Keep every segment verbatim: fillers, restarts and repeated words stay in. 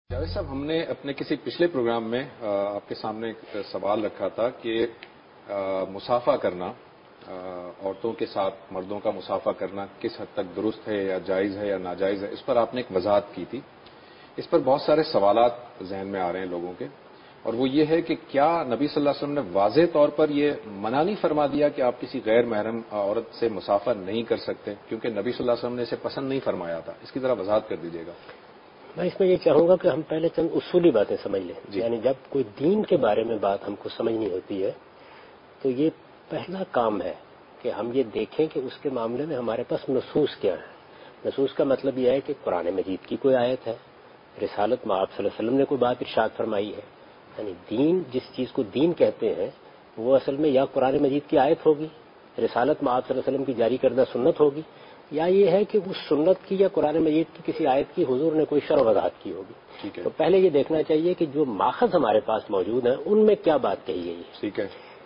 جاوید صاحب، ہم نے اپنے کسی پچھلے پروگرام میں آپ کے سامنے ایک سوال رکھا تھا کہ مسافہ کرنا، عورتوں کے ساتھ مردوں کا مسافہ کرنا کس حد تک درست ہے یا جائز ہے یا ناجائز ہے، اس پر آپ نے ایک وضاحت کی تھی۔ اس پر بہت سارے سوالات ذہن میں آ رہے ہیں لوگوں کے، اور وہ یہ ہے کہ کیا نبی صلی اللہ علیہ وسلم نے واضح طور پر یہ منع نہیں فرما دیا کہ آپ کسی غیر محرم عورت سے مسافہ نہیں کر سکتے، کیونکہ نبی صلی اللہ علیہ وسلم نے اسے پسند نہیں فرمایا تھا؟ اس کی ذرا وضاحت کر دیجیے گا۔ میں اس میں یہ چاہوں گا کہ ہم پہلے چند اصولی باتیں سمجھ لیں۔ جی۔ یعنی جب کوئی دین کے بارے میں بات ہم کو سمجھنی ہوتی ہے تو یہ پہلا کام ہے کہ ہم یہ دیکھیں کہ اس کے معاملے میں ہمارے پاس نصوص کیا ہے۔ نصوص کا مطلب یہ ہے کہ قرآن مجید کی کوئی آیت ہے، رسالت میں آپ صلی اللہ علیہ وسلم نے کوئی بات ارشاد فرمائی ہے۔ یعنی دین، جس چیز کو دین کہتے ہیں، وہ اصل میں یا قرآن مجید کی آیت ہوگی، رسالت میں آپ صلی اللہ علیہ وسلم کی جاری کردہ سنت ہوگی، یا یہ ہے کہ اس سنت کی یا قرآن مجید کی کسی آیت کی حضور نے کوئی شرح وضاحت کی ہوگی۔ ٹھیک ہے۔ تو پہلے یہ دیکھنا چاہیے کہ جو ماخذ ہمارے پاس موجود ہیں ان میں کیا بات کہی گئی ہے۔ ٹھیک ہے۔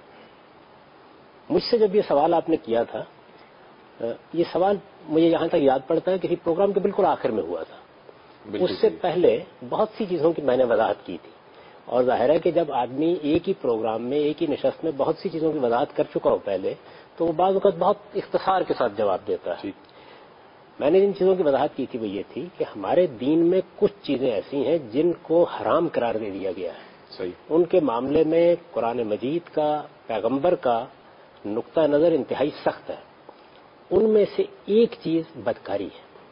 مجھ سے جب یہ سوال آپ نے کیا تھا، یہ سوال مجھے یہاں تک یاد پڑتا ہے کسی پروگرام کے بالکل آخر میں ہوا تھا۔ اس سے پہلے بہت سی چیزوں کی میں نے وضاحت کی تھی، اور ظاہر ہے کہ جب آدمی ایک ہی پروگرام میں ایک ہی نشست میں بہت سی چیزوں کی وضاحت کر چکا ہو پہلے، تو وہ بعض اوقات بہت اختصار کے ساتھ جواب دیتا ہے۔ میں نے جن چیزوں کی وضاحت کی تھی وہ یہ تھی کہ ہمارے دین میں کچھ چیزیں ایسی ہیں جن کو حرام قرار دے دیا گیا ہے۔ صحیح۔ ان کے معاملے میں قرآن مجید کا، پیغمبر کا نقطہ نظر انتہائی سخت ہے۔ ان میں سے ایک چیز بدکاری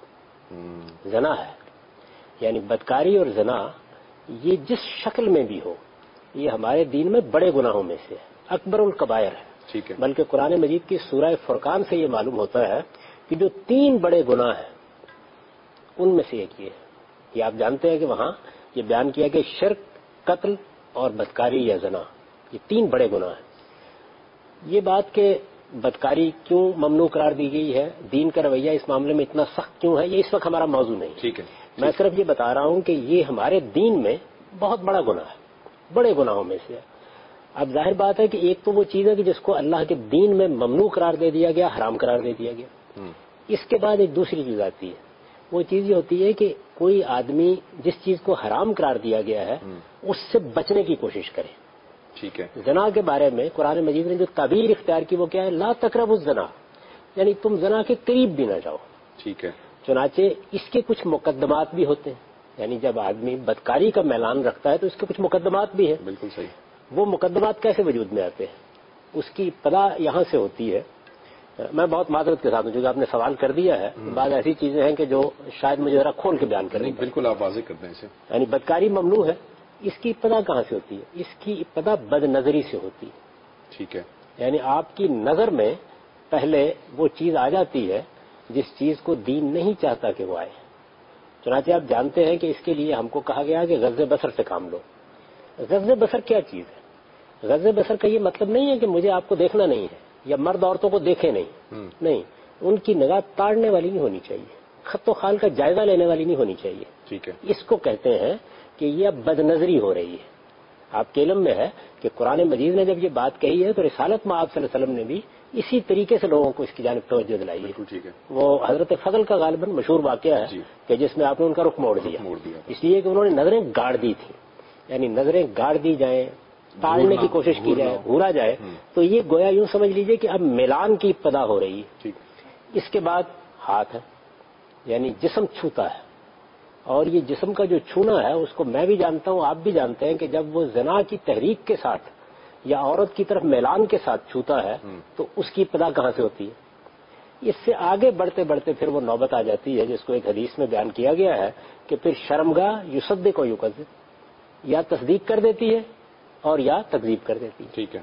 ہے، زنا ہے۔ یعنی بدکاری اور زنا یہ جس شکل میں بھی ہو، یہ ہمارے دین میں بڑے گناہوں میں سے ہے، اکبر الکبائر ہے۔ ٹھیک ہے۔ بلکہ قرآن مجید کی سورہ فرقان سے یہ معلوم ہوتا ہے کہ جو تین بڑے گناہ ہیں ان میں سے ایک یہ ہے۔ یہ آپ جانتے ہیں کہ وہاں یہ بیان کیا کہ شرک، قتل اور بدکاری یا زنا، یہ تین بڑے گناہ ہیں۔ یہ بات کہ بدکاری کیوں ممنوع قرار دی گئی ہے، دین کا رویہ اس معاملے میں اتنا سخت کیوں ہے، یہ اس وقت ہمارا موضوع نہیں ہے۔ ٹھیک ہے۔ میں صرف یہ بتا رہا ہوں کہ یہ ہمارے دین میں بہت بڑا گناہ ہے، بڑے گناہوں میں سے ہے۔ اب ظاہر بات ہے کہ ایک تو وہ چیز ہے کہ جس کو اللہ کے دین میں ممنوع قرار دے دیا گیا، حرام قرار دے دیا گیا۔ اس کے بعد ایک دوسری چیز آتی ہے، وہ چیز یہ ہوتی ہے کہ کوئی آدمی جس چیز کو حرام قرار دیا گیا ہے اس سے بچنے کی کوشش کرے۔ ٹھیک ہے۔ زنا کے بارے میں قرآن مجید نے جو تعبیر اختیار کی وہ کیا ہے؟ لا تقربوا الزنا، یعنی تم زنا کے قریب بھی نہ جاؤ۔ ٹھیک ہے۔ چنانچہ اس کے کچھ مقدمات بھی ہوتے ہیں، یعنی جب آدمی بدکاری کا میلان رکھتا ہے تو اس کے کچھ مقدمات بھی ہیں۔ بالکل صحیح۔ وہ مقدمات کیسے وجود میں آتے ہیں؟ اس کی ابتدا یہاں سے ہوتی ہے۔ میں بہت معذرت کے ساتھ ہوں، جو کہ آپ نے سوال کر دیا ہے، بعض ایسی چیزیں ہیں کہ جو شاید مجھے ذرا کھول کے بیان کرنی پڑیں۔ بالکل، آپ واضح کر دیں اسے۔ یعنی بدکاری ممنوع ہے، اس کی ابتدا کہاں سے ہوتی ہے؟ اس کی ابتدا بد نظری سے ہوتی ہے۔ ٹھیک ہے۔ یعنی آپ کی نظر میں پہلے وہ چیز آ جاتی ہے جس چیز کو دین نہیں چاہتا کہ وہ آئے۔ چنانچہ آپ جانتے ہیں کہ اس کے لیے ہم کو کہا گیا کہ غض بصر سے کام لو۔ غض بصر کیا چیز ہے؟ غض بصر کا یہ مطلب نہیں ہے کہ مجھے آپ کو دیکھنا نہیں ہے یا مرد عورتوں کو دیکھے نہیں، نہیں، ان کی نگاہ تاڑنے والی نہیں ہونی چاہیے، خط و خال کا جائزہ لینے والی نہیں ہونی چاہیے۔ ٹھیک ہے۔ اس کو کہتے ہیں کہ یہ اب بد نظری ہو رہی ہے۔ آپ کے علم میں ہے کہ قرآن مجید نے جب یہ بات کہی ہے تو رسالت میں آپ صلی اللہ علیہ وسلم نے بھی اسی طریقے سے لوگوں کو اس کی جانب توجہ دلائی ہے۔ بالکل ٹھیک ہے۔ وہ حضرت فضل کا غالباً مشہور واقعہ ہے جی۔ کہ جس میں آپ نے ان کا رخ موڑ دیا، موڑ دیا اس لیے کہ انہوں نے نظریں گاڑ دی تھیں۔ یعنی نظریں گاڑ دی جائیں، تاڑنے کی کوشش کی جائے، گھورا جائے، تو یہ گویا یوں سمجھ لیجئے کہ اب میلان کی ابتدا ہو رہی ہے۔ ٹھیک۔ اس کے بعد ہاتھ ہے، یعنی جسم چھوتا ہے، اور یہ جسم کا جو چھونا ہے اس کو میں بھی جانتا ہوں، آپ بھی جانتے ہیں کہ جب وہ زنا کی تحریک کے ساتھ یا عورت کی طرف میلان کے ساتھ چھوتا ہے تو اس کی ابتدا کہاں سے ہوتی ہے؟ اس سے آگے بڑھتے بڑھتے پھر وہ نوبت آ جاتی ہے جس کو ایک حدیث میں بیان کیا گیا ہے کہ پھر شرمگاہ یصدق و یکذب، یا تصدیق کر دیتی ہے اور یا تکذیب کر دیتی ہے۔ ٹھیک ہے۔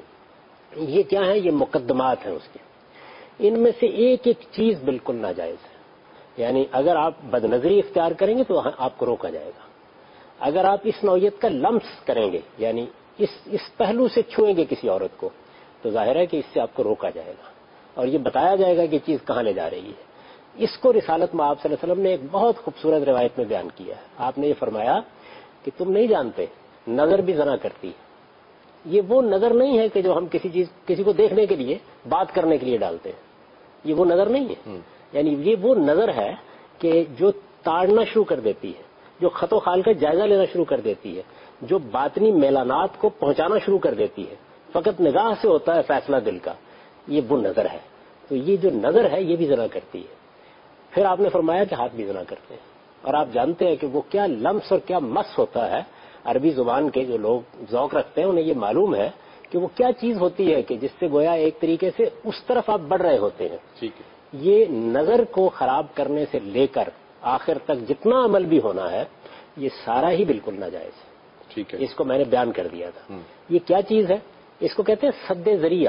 یہ کیا ہے؟ یہ مقدمات ہیں اس کے۔ ان میں سے ایک ایک چیز بالکل ناجائز ہے۔ یعنی اگر آپ بد نظری اختیار کریں گے تو آپ کو روکا جائے گا۔ اگر آپ اس نوعیت کا لمس کریں گے، یعنی اس اس پہلو سے چھوئیں گے کسی عورت کو، تو ظاہر ہے کہ اس سے آپ کو روکا جائے گا اور یہ بتایا جائے گا کہ چیز کہاں لے جا رہی ہے۔ اس کو رسالت میں آپ صلی اللہ علیہ وسلم نے ایک بہت خوبصورت روایت میں بیان کیا ہے۔ آپ نے یہ فرمایا کہ تم نہیں جانتے نظر بھی زنا کرتی ہے۔ یہ وہ نظر نہیں ہے کہ جو ہم کسی چیز کسی کو دیکھنے کے لیے، بات کرنے کے لیے ڈالتے ہیں، یہ وہ نظر نہیں ہے۔ یعنی یہ وہ نظر ہے کہ جو تاڑنا شروع کر دیتی ہے، جو خط و خال کا جائزہ لینا شروع کر دیتی ہے، جو باطنی میلانات کو پہنچانا شروع کر دیتی ہے، فقط نگاہ سے ہوتا ہے فیصلہ دل کا، یہ وہ نظر ہے. تو یہ جو نظر ہے یہ بھی زنا کرتی ہے. پھر آپ نے فرمایا کہ ہاتھ بھی زنا کرتے ہیں، اور آپ جانتے ہیں کہ وہ کیا لمس اور کیا مس ہوتا ہے. عربی زبان کے جو لوگ ذوق رکھتے ہیں انہیں یہ معلوم ہے کہ وہ کیا چیز ہوتی ہے کہ جس سے گویا ایک طریقے سے اس طرف آپ بڑھ رہے ہوتے ہیں. ٹھیک ہے. یہ نظر کو خراب کرنے سے لے کر آخر تک جتنا عمل بھی ہونا ہے یہ سارا ہی بالکل ناجائز ہے. ٹھیک ہے. اس کو میں نے بیان کر دیا تھا. یہ کیا چیز ہے؟ اس کو کہتے ہیں سد ذریعہ.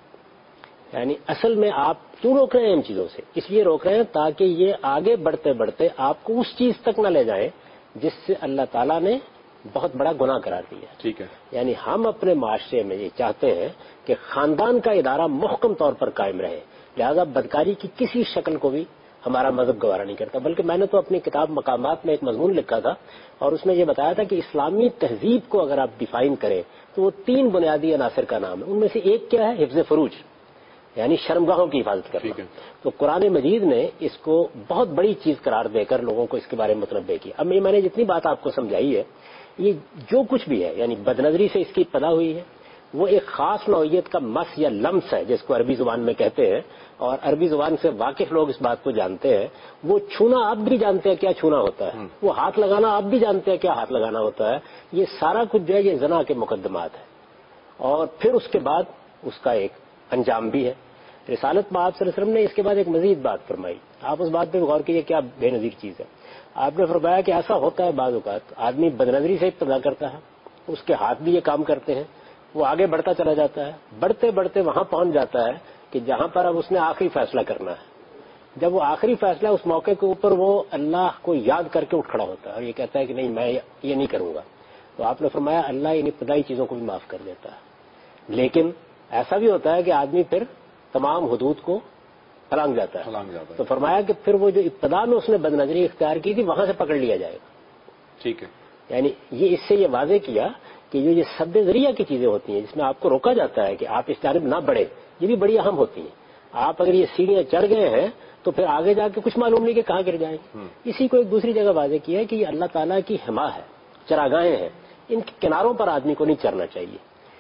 یعنی اصل میں آپ کیوں روک رہے ہیں ان چیزوں سے؟ اس لیے روک رہے ہیں تاکہ یہ آگے بڑھتے بڑھتے آپ کو اس چیز تک نہ لے جائیں جس سے اللہ تعالیٰ نے بہت بڑا گناہ قرار دیا. ٹھیک ہے. یعنی ہم اپنے معاشرے میں یہ چاہتے ہیں کہ خاندان کا ادارہ محکم طور پر قائم رہے، لہذا بدکاری کی کسی شکل کو بھی ہمارا مذہب گوارا نہیں کرتا. بلکہ میں نے تو اپنی کتاب مقامات میں ایک مضمون لکھا تھا اور اس میں یہ بتایا تھا کہ اسلامی تہذیب کو اگر آپ ڈیفائن کریں تو وہ تین بنیادی عناصر کا نام ہے. ان میں سے ایک کیا ہے؟ حفظ فروج، یعنی شرمگاہوں کی حفاظت کرنا. تو قرآن مجید نے اس کو بہت بڑی چیز قرار دے کر لوگوں کو اس کے بارے میں متنبع کیا. اب میں نے جتنی بات آپ کو سمجھائی ہے یہ جو کچھ بھی ہے، یعنی بدنظری سے اس کی ابتدا ہوئی ہے، وہ ایک خاص نوعیت کا مس یا لمس ہے جس کو عربی زبان میں کہتے ہیں، اور عربی زبان سے واقف لوگ اس بات کو جانتے ہیں. وہ چھونا آپ بھی جانتے ہیں کیا چھونا ہوتا ہے، وہ ہاتھ لگانا آپ بھی جانتے ہیں کیا ہاتھ لگانا ہوتا ہے. یہ سارا کچھ جو ہے یہ زنا کے مقدمات ہے. اور پھر اس کے بعد اس کا ایک انجام بھی ہے. رسالت میں آپ صلی اللہ علیہ وسلم نے اس کے بعد ایک مزید بات فرمائی. آپ اس بات پہ غور کیجئے کیا بے نظیر چیز ہے. آپ نے فرمایا کہ ایسا ہوتا ہے بعض اوقات آدمی بدنظری سے ابتدا کرتا ہے، اس کے ہاتھ بھی یہ کام کرتے ہیں، وہ آگے بڑھتا چلا جاتا ہے، بڑھتے بڑھتے وہاں پہنچ جاتا ہے کہ جہاں پر اب اس نے آخری فیصلہ کرنا ہے. جب وہ آخری فیصلہ اس موقع کے اوپر وہ اللہ کو یاد کر کے اٹھ کھڑا ہوتا ہے اور یہ کہتا ہے کہ نہیں میں یہ نہیں کروں گا. تو آپ نے فرمایا اللہ ان ابتدائی چیزوں کو بھی معاف کر دیتا ہے. لیکن ایسا بھی ہوتا ہے کہ آدمی پھر تمام حدود کو پھلانگ جاتا ہے. تو فرمایا کہ پھر وہ جو ابتدا میں اس نے بدنظری اختیار کی تھی وہاں سے پکڑ لیا جائے گا. ٹھیک ہے. یعنی یہ اس سے یہ واضح کیا کہ یہ سد ذریعہ کی چیزیں ہوتی ہیں جس میں آپ کو روکا جاتا ہے کہ آپ اس جانب نہ بڑھے، یہ بھی بڑی اہم ہوتی ہیں. آپ اگر یہ سیڑھیاں چڑھ گئے ہیں تو پھر آگے جا کے کچھ معلوم نہیں کہ کہاں گر جائیں. اسی کو ایک دوسری جگہ واضح کیا ہے کہ یہ اللہ تعالیٰ کی حما ہے، چراگاہیں ہیں، ان کے کناروں پر آدمی کو نہیں چڑھنا چاہیے.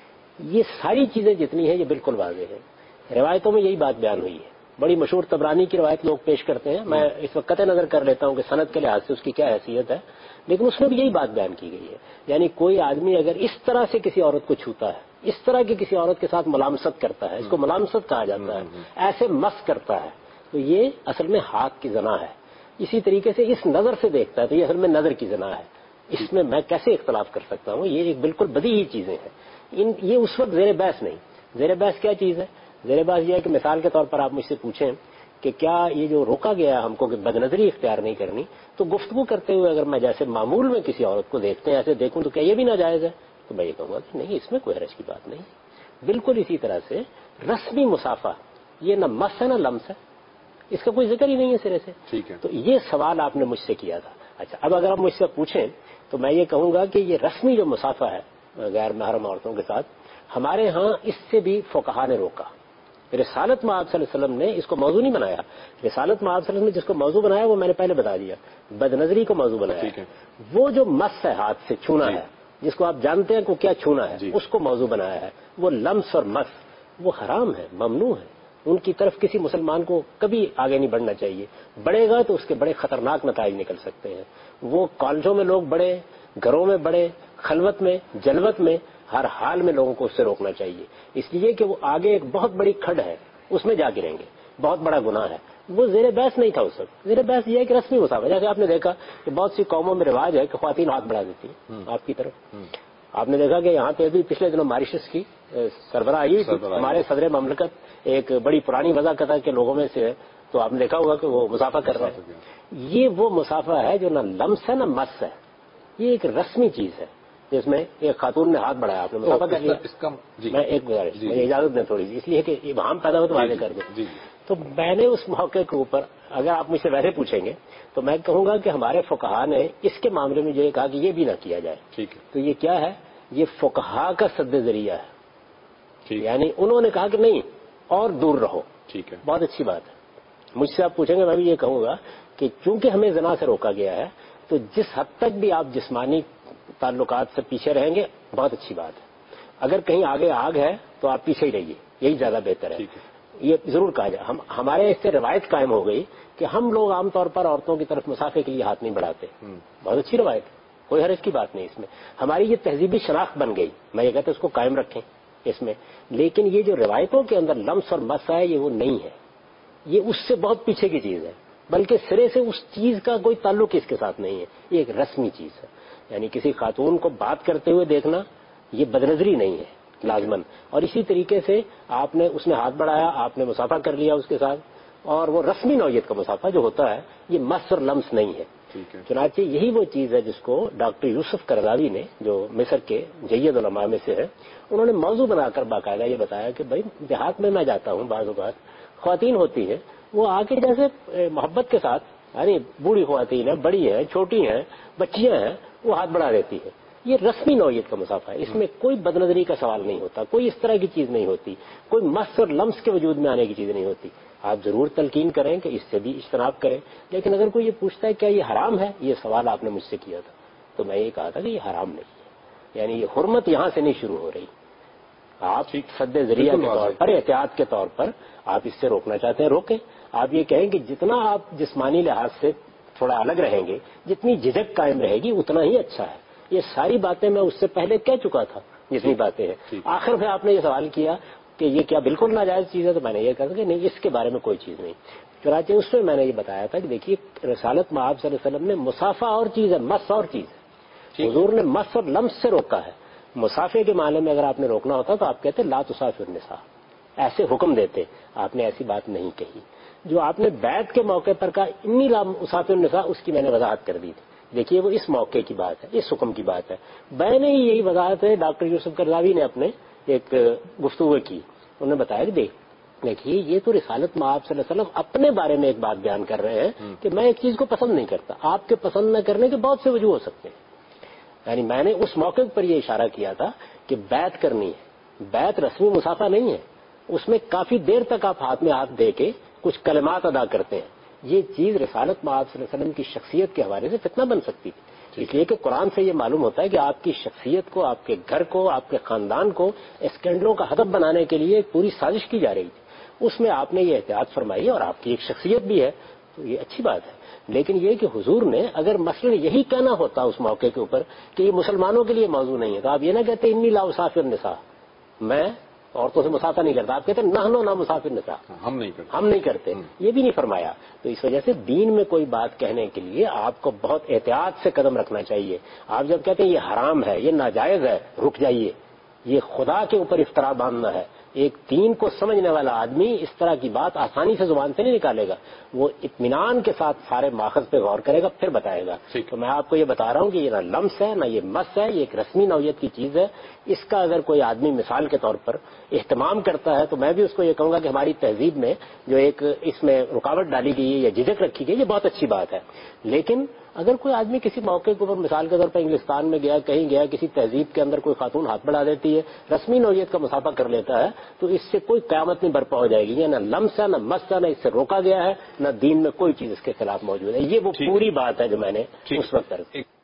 یہ ساری چیزیں جتنی ہیں یہ بالکل واضح ہیں. روایتوں میں یہی بات بیان ہوئی ہے. بڑی مشہور طبرانی کی روایت لوگ پیش کرتے ہیں، میں اس وقت قطع نظر کر لیتا ہوں کہ سند کے لحاظ سے اس کی کیا حیثیت ہے، لیکن اس میں بھی یہی بات بیان کی گئی ہے. یعنی کوئی آدمی اگر اس طرح سے کسی عورت کو چھوتا ہے، اس طرح کی کسی عورت کے ساتھ ملامست کرتا ہے، اس کو ملامست کہا جاتا ہے، ایسے مس کرتا ہے، تو یہ اصل میں ہاتھ کی زنا ہے. اسی طریقے سے اس نظر سے دیکھتا ہے تو یہ اصل میں نظر کی زنا ہے. اس میں میں کیسے اختلاف کر سکتا ہوں؟ یہ ایک بالکل بدیہی چیزیں ہیں. ان یہ اس وقت زیر بحث نہیں. زیر بحث کیا چیز ہے؟ زیر بحث یہ ہے کہ مثال کے طور پر آپ مجھ سے پوچھیں کہ کیا یہ جو روکا گیا ہے ہم کو کہ بدنظری اختیار نہیں کرنی، تو گفتگو کرتے ہوئے اگر میں جیسے معمول میں کسی عورت کو دیکھتے ہیں ایسے دیکھوں تو کیا یہ بھی ناجائز ہے؟ تو میں یہ کہوں گا کہ نہیں، اس میں کوئی حرج کی بات نہیں. بالکل اسی طرح سے رسمی مسافہ یہ نہ مس ہے نہ لمس ہے، اس کا کوئی ذکر ہی نہیں ہے سرے سے. ٹھیک ہے. تو یہ سوال آپ نے مجھ سے کیا تھا. اچھا، اب اگر آپ مجھ سے پوچھیں تو میں یہ کہوں گا کہ یہ رسمی جو مسافہ ہے غیر محرم عورتوں کے ساتھ، ہمارے ہاں اس سے بھی فقہا نے روکا. رسالت میں آپ صلی اللہ علیہ وسلم نے اس کو موضوع نہیں بنایا. رسالت میں آپ صلی اللہ علیہ وسلم نے جس کو موضوع بنایا وہ میں نے پہلے بتا دیا، بدنظری کو موضوع بنایا. وہ جو مس ہے ہاتھ سے چھونا ہے، جس کو آپ جانتے ہیں کو کیا چھونا ہے، اس کو موضوع بنایا ہے. وہ لمس اور مس وہ حرام ہے، ممنوع ہے. ان کی طرف کسی مسلمان کو کبھی آگے نہیں بڑھنا چاہیے. بڑھے گا تو اس کے بڑے خطرناک نتائج نکل سکتے ہیں. وہ کالجوں میں لوگ بڑھے، گھروں میں بڑھے، خلوت میں، جلوت میں، ہر حال میں لوگوں کو اس سے روکنا چاہیے. اس لیے کہ وہ آگے ایک بہت بڑی کھڈ ہے، اس میں جا گریں گے، بہت بڑا گناہ ہے. وہ زیر بحث نہیں تھا اس وقت. زیر بحث یہ ہے کہ رسمی مسافہ، جیسے آپ نے دیکھا کہ بہت سی قوموں میں رواج ہے کہ خواتین ہاتھ بڑھا دیتی ہیں آپ کی طرف. آپ نے دیکھا کہ یہاں پہ بھی پچھلے دنوں ماریشس کی سربراہ آئی تھی، ہمارے صدر مملکت ایک بڑی پرانی وضاحت کے لوگوں میں سے ہے، تو آپ نے دیکھا ہوگا کہ وہ مسافہ کر رہے ہیں. یہ وہ مسافہ ہے جو نہ لمس ہے نہ مس ہے. یہ ایک رسمی چیز ہے جس میں ایک خاتون نے ہاتھ بڑھایا، آپ نے مسافہ کر لیا. میں ایک گزارش، مجھے اجازت دیں تھوڑی سی، اس لیے کہ ابہام پیدا ہو تو واضح کر دیں. تو میں نے اس موقع کے اوپر اگر آپ مجھ سے ویسے پوچھیں گے تو میں کہوں گا کہ ہمارے فقہا نے اس کے معاملے میں یہ کہا کہ یہ بھی نہ کیا جائے. ٹھیک ہے. تو یہ کیا ہے؟ یہ فقہا کا سد ذریعہ ہے. یعنی انہوں نے کہا کہ نہیں اور دور رہو. ٹھیک ہے، بہت اچھی بات ہے. مجھ سے آپ پوچھیں گے میں بھی یہ کہوں گا کہ چونکہ ہمیں زنا سے روکا گیا ہے تو جس حد تک بھی آپ جسمانی تعلقات سے پیچھے رہیں گے بہت اچھی بات ہے. اگر کہیں آگے آگ ہے تو آپ پیچھے ہی رہیے, یہی زیادہ بہتر ہے. یہ ضرور کہا جائے. ہم ہمارے اس سے روایت قائم ہو گئی کہ ہم لوگ عام طور پر عورتوں کی طرف مسافے کے لیے ہاتھ نہیں بڑھاتے. بہت اچھی روایت ہے, کوئی حرج کی بات نہیں اس میں. ہماری یہ تہذیبی شناخت بن گئی, میں یہ کہتا ہوں اس کو قائم رکھیں اس میں. لیکن یہ جو روایتوں کے اندر لمس اور مس ہے یہ وہ نہیں ہے, یہ اس سے بہت پیچھے کی چیز ہے, بلکہ سرے سے اس چیز کا کوئی تعلق اس کے ساتھ نہیں ہے. یہ ایک رسمی چیز ہے. یعنی کسی خاتون کو بات کرتے ہوئے دیکھنا یہ بدنظری نہیں ہے لازمن. اور اسی طریقے سے آپ نے اس نے ہاتھ بڑھایا, آپ نے مسافہ کر لیا اس کے ساتھ, اور وہ رسمی نوعیت کا مسافہ جو ہوتا ہے یہ مس اور لمس نہیں ہے. چنانچہ یہی وہ چیز ہے جس کو ڈاکٹر یوسف قرضاوی نے, جو مصر کے جید علماء میں سے ہے, انہوں نے موضوع بنا کر باقاعدہ یہ بتایا کہ بھائی دیہات میں میں جاتا ہوں, بعض اوقات خواتین ہوتی ہیں وہ آ کے جیسے محبت کے ساتھ, یعنی بوڑھی خواتین ہیں, بڑی ہیں, چھوٹی ہیں, بچیاں ہیں, وہ ہاتھ بڑھا دیتی ہیں. یہ رسمی نوعیت کا مسافہ ہے, اس میں کوئی بدنظری کا سوال نہیں ہوتا, کوئی اس طرح کی چیز نہیں ہوتی, کوئی مس اور لمس کے وجود میں آنے کی چیز نہیں ہوتی. آپ ضرور تلقین کریں کہ اس سے بھی اجتناب کریں, لیکن اگر کوئی یہ پوچھتا ہے کیا یہ حرام ہے, یہ سوال آپ نے مجھ سے کیا تھا, تو میں یہ کہا تھا کہ یہ حرام نہیں ہے. یعنی یہ حرمت یہاں سے نہیں شروع ہو رہی. آپ سد ذریعہ کے طور پر, احتیاط کے طور پر آپ اس سے روکنا چاہتے ہیں روکیں. آپ یہ کہیں کہ جتنا آپ جسمانی لحاظ سے تھوڑا الگ رہیں گے, جتنی جھجک قائم رہے گی اتنا ہی اچھا ہے. یہ ساری باتیں میں اس سے پہلے کہہ چکا تھا جتنی باتیں ہیں. آخر میں آپ نے یہ سوال کیا کہ یہ کیا بالکل ناجائز چیز ہے, تو میں نے یہ کہا کہ نہیں, اس کے بارے میں کوئی چیز نہیں. چنانچہ اس میں میں نے یہ بتایا تھا کہ دیکھیے رسالت مآب صلی اللہ علیہ وسلم نے مسافہ اور چیز ہے, مس اور چیز ہے. حضور نے مس اور لمس سے روکا ہے. مسافے کے معاملے میں اگر آپ نے روکنا ہوتا تو آپ کہتے لا تسافر النساء, ایسے حکم دیتے. آپ نے ایسی بات نہیں کہی. جو آپ نے بیعت کے موقع پر کہا انی لا اسافر النساء, اس کی میں نے وضاحت کر دی تھی. دیکھیے وہ اس موقع کی بات ہے, اس حکم کی بات ہے. میں نے یہی وضاحت ہے ڈاکٹر یوسف قرضاوی نے اپنے ایک گفتگو کی. انہوں نے بتایا کہ دیکھ دیکھیے یہ تو رسالت مآب صلی اللہ علیہ وسلم اپنے بارے میں ایک بات بیان کر رہے ہیں کہ میں ایک چیز کو پسند نہیں کرتا. آپ کے پسند نہ کرنے کے بہت سے وجوہ ہو سکتے ہیں. یعنی میں نے اس موقع پر یہ اشارہ کیا تھا کہ بیعت کرنی ہے. بیعت رسمی مسافہ نہیں ہے, اس میں کافی دیر تک آپ ہاتھ میں ہاتھ دے کے کچھ کلمات ادا کرتے ہیں. یہ چیز رسالت مآب صلی اللہ علیہ وسلم کی شخصیت کے حوالے سے فتنہ بن سکتی تھی. اس لیے کہ قرآن سے یہ معلوم ہوتا ہے کہ آپ کی شخصیت کو, آپ کے گھر کو, آپ کے خاندان کو اسکینڈلوں کا ہدف بنانے کے لیے ایک پوری سازش کی جا رہی تھی. اس میں آپ نے یہ احتیاط فرمائی اور آپ کی ایک شخصیت بھی ہے, تو یہ اچھی بات ہے. لیکن یہ کہ حضور نے اگر مثلاً یہی کہنا ہوتا اس موقع کے اوپر کہ یہ مسلمانوں کے لیے موضوع نہیں ہے, تو آپ یہ نہ کہتے انی لا اسافر النساء, میں عورتوں سے مسافہ نہیں کرتا. آپ کہتے ہیں نحن لا مسافر النساء, ہم نہیں کرتے, ہم نہیں کرتے. یہ بھی نہیں فرمایا. تو اس وجہ سے دین میں کوئی بات کہنے کے لیے آپ کو بہت احتیاط سے قدم رکھنا چاہیے. آپ جب کہتے ہیں یہ حرام ہے, یہ ناجائز ہے, رک جائیے. یہ خدا کے اوپر افطرا باندھنا ہے. ایک دین کو سمجھنے والا آدمی اس طرح کی بات آسانی سے زبان سے نہیں نکالے گا. وہ اطمینان کے ساتھ سارے ماخذ پہ غور کرے گا, پھر بتائے گا. تو میں آپ کو یہ بتا رہا ہوں کہ یہ نہ لمس ہے, نہ یہ مس ہے, یہ ایک رسمی نوعیت کی چیز ہے. اس کا اگر کوئی آدمی مثال کے طور پر اہتمام کرتا ہے تو میں بھی اس کو یہ کہوں گا کہ ہماری تہذیب میں جو ایک اس میں رکاوٹ ڈالی گئی ہے یا جھجک رکھی گئی, یہ بہت اچھی بات ہے. لیکن اگر کوئی آدمی کسی موقع کے اوپر مثال کے طور پر انگلستان میں گیا, کہیں گیا, کسی تہذیب کے اندر کوئی خاتون ہاتھ بڑھا دیتی ہے, رسمی نوعیت کا مسافہ کر لیتا ہے, تو اس سے کوئی قیامت نہیں برپا ہو جائے گی. یہ نہ لمس ہے, نہ مس ہے, نہ اس سے روکا گیا ہے, نہ دین میں کوئی چیز اس کے خلاف موجود ہے. یہ وہ پوری بات ہے جو میں نے اس وقت کر